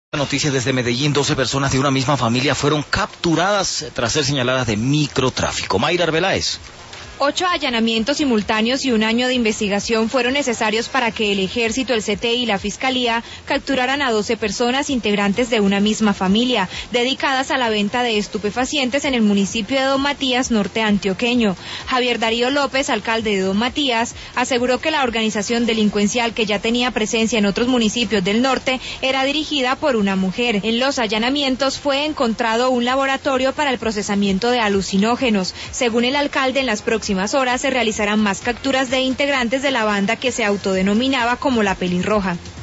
Noticias desde Medellín, 12 personas de una misma familia fueron capturadas tras ser señaladas de microtráfico. Mayra Arbeláez. 8 allanamientos simultáneos y un año de investigación fueron necesarios para que el Ejército, el CTI y la Fiscalía capturaran a 12 personas integrantes de una misma familia, dedicadas a la venta de estupefacientes en el municipio de Don Matías, norte antioqueño. Javier Darío López, alcalde de Don Matías, aseguró que la organización delincuencial, que ya tenía presencia en otros municipios del norte, era dirigida por una mujer. En los allanamientos fue encontrado un laboratorio para el procesamiento de alucinógenos. Según el alcalde, en las próximas horas se realizarán más capturas de integrantes de la banda que se autodenominaba como la Pelirroja.